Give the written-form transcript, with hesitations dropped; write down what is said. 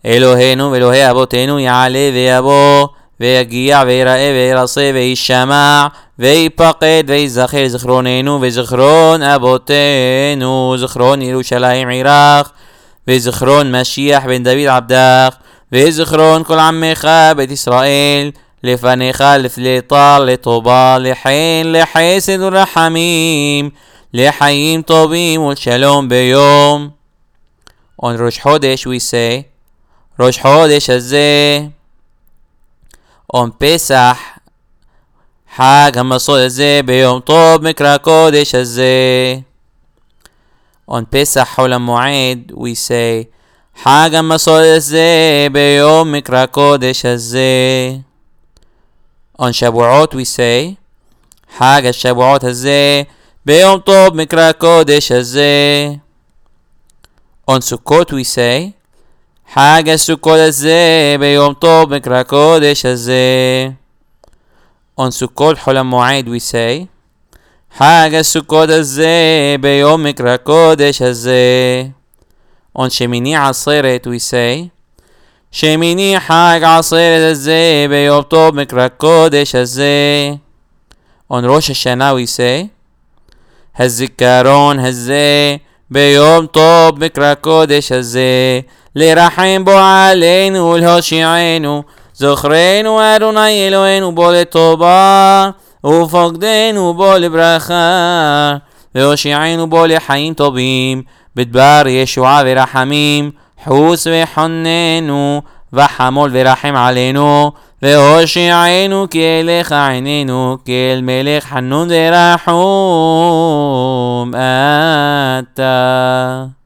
אלוהינו ואלוהי אבותינו יעלה ויבוא ויגיע ויראה וירסה וישמע ויפקד ויזכר זכרוננו וזכרון אבותינו, זכרון ירושלים עירך וזכרון משיח בן דוד עבדך וזכרון כל עמך בית ישראל לפניך לפליטה לטובה לחן לחסד ורחמים לחיים טובים ולשלום ביום. On Rosh Chodesh we say Rosh Chodesh הזה. On Pesach חג המסות הזה ביום טוב מקרא קודש הזה. On Pesach חול המועד we say חג המסות הזה ביום מקרא קודש הזה. On שבועות we say חג השבועות הזה ביום טוב מקרא קודש הזה. On סוכות we say חג הסוכות הזה ביום טוב מקרא קודש הזה. On סוכות חול המועד we say חג הסוכות הזה ביום מקרא קודש הזה. On שמיני עצרת we say שמיני חג עצרת הזה ביום טוב מקרא קודש הזה. On ראש השנה we say הזיכרון הזה ביום טוב מקרא קודש הזה לרחם בו עלינו ולהושיענו, זוכרנו אדוני אלוהינו בו לטובה ופקדנו בו לברכה והושיענו בו לחיים טובים בדבר ישועה ורחמים, חוס וחוננו וחמול ורחם עלינו והושיענו כי אליך עינינו כי אל מלך חנון ורחום אתה.